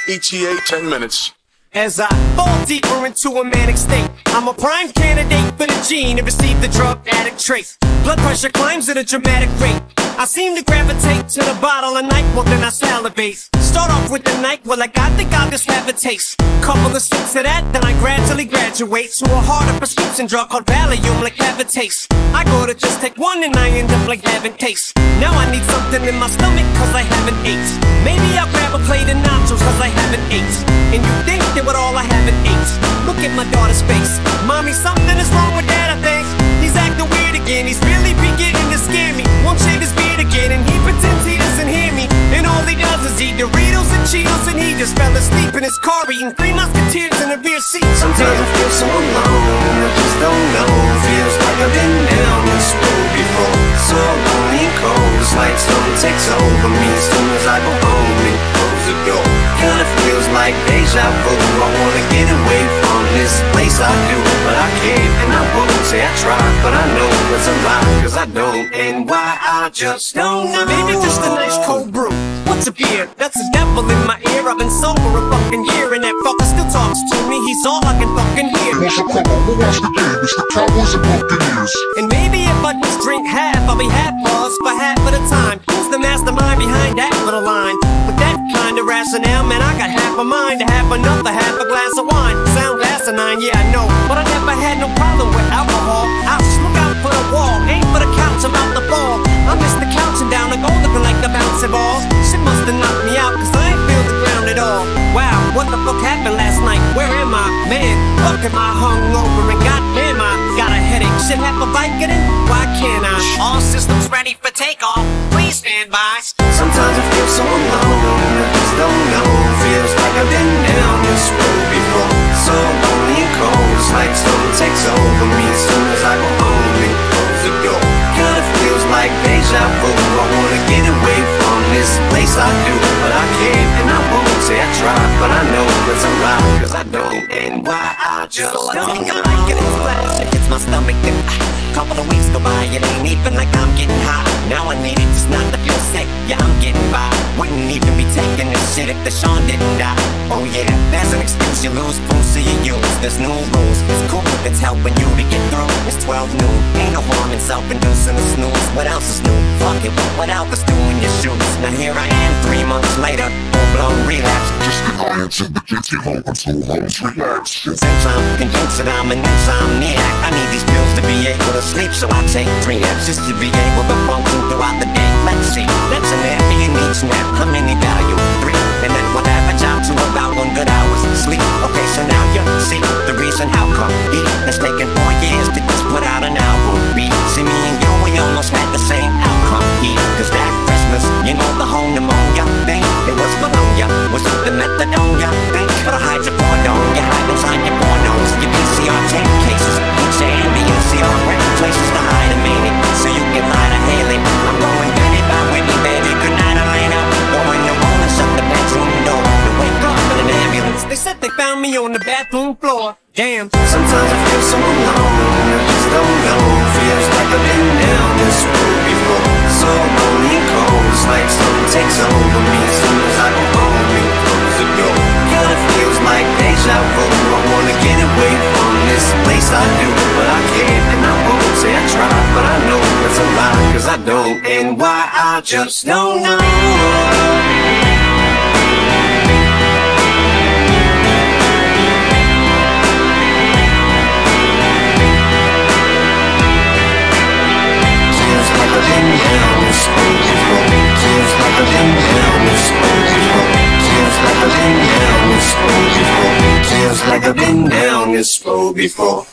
ETA 10 minutes. As I fall deeper into a manic state, I'm a prime candidate for the gene to receive the drug addict trait. Blood pressure climbs at a dramatic rate. I seem to gravitate to the bottle of NyQuil, then I salivate. Start off with the NyQuil, like I think I'll just have a taste. Couple of sips of that, then I gradually graduate to a harder prescription drug called Valium, like Avitace. I go to just take one and I end up like having taste. Now I need something in my stomach cause I haven't ate. Maybe I'll grab a plate of nachos cause I haven't ate. And you think that what all I haven't ate. Look at my daughter's face. Mommy, something is wrong with dad, I think. He's acting weird again. He's really beginning to scare me. Won't shave his beard again, and he pretends he doesn't hear me. And all he does is eat Doritos and Cheetos, and he just fell asleep in his car eating Three Musketeers in a rear seat. Sometimes I feel so alone, I just don't know. Feels like I've been down this road before. So lonely and cold, it's like something takes over me as soon as I go home and close the door. Kinda feels like deja vu. I wanna get away from this place I do, but I can't and I won't. Say I try, but I know it's a lie, cause I don't. And why I just don't know. Maybe just a nice cold brew. What's a beer? That's a devil in my ear. I've been sober a fucking year, and that fucker still talks to me. He's all I can fucking hear. What's the problem? Who wants the game? It's the Cowboys and Buccaneers. And maybe if I just drink half, I'll be half buzzed for half of the time. Who's the mastermind behind that little line? With that kind of rationale, man, I got half a mind to have another half a glass of wine. Sound asinine, yeah I know, but I never had no problem with alcohol. I'll just look out for the wall, ain't for the couch, I'm out the ball. I missed the couch and down, I go looking like a bouncy ball. Shit must have knocked me out, cause I ain't feel the ground at all. Wow, what the fuck happened last night? Where am I? Man, fuck am I hungover and goddamn I got a headache. Should have a Vicodin? Why can't I? All systems ready for takeoff, please stand by. Sometimes I feel so alone, I just don't know. Feels like I've been down this road before. So lonely and cold, it's like something takes over me as soon as I go home and close the door. Kinda feels like deja vu. I wanna get away from this place I do, but I can't and I won't. Say I try, but I know it's a lie, cause I don't. And why I just don't know. I think I like it in flash. It hits my stomach and couple of weeks go by, it ain't even like I'm getting high. Now I need it just not to feel sick, yeah I'm getting by. Wouldn't even be taking this shit if the Sean didn't die. Oh yeah, there's an excuse, you lose fools so you use. There's no rules, it's cool if it's helping you to get through. It's 12 noon, ain't no harm in self-inducing a snooze. What else is new? Fuck it, what else is doing your shoes? Now here I am 3 months later, full-blown relapse. Just get high until the kids get home until homes relax. Since I'm convinced that I'm an insomniac, I need these pills to be able to sleep, so I take 3 naps just to be able to function throughout the day. Let's see, that's an nap, you need snap. How many value? 3, and then what happens out to about 1 good hour's sleep. Okay, so now you see the reason how come it's taken 4 years to just put out an album. B, see me and you, we almost had the same outcome. Cause that Christmas, you know the whole pneumonia thing, it was Bologna, was the methadone thing. But I hide your porno, you hide inside your pornos, your PCR tape cases, each ambient CR places to hide a minute, so you can lie to Haley. I'm going Benny by Whitney, baby, good night Elena. Going to wanna shut the bedroom door to wake up in an ambulance. They said they found me on the bathroom floor. Damn. Sometimes I feel so alone, I just don't know. Feels like I've been down this road before. So lonely and cold, it's like something takes over me as soon as I go home and close the door. Kinda feels like deja vu. I wanna get away from this place I do, but I can't and I won't. Say I try, but I know it's a lie, cause I don't. And why I just don't know. Feels like I've been down this road before.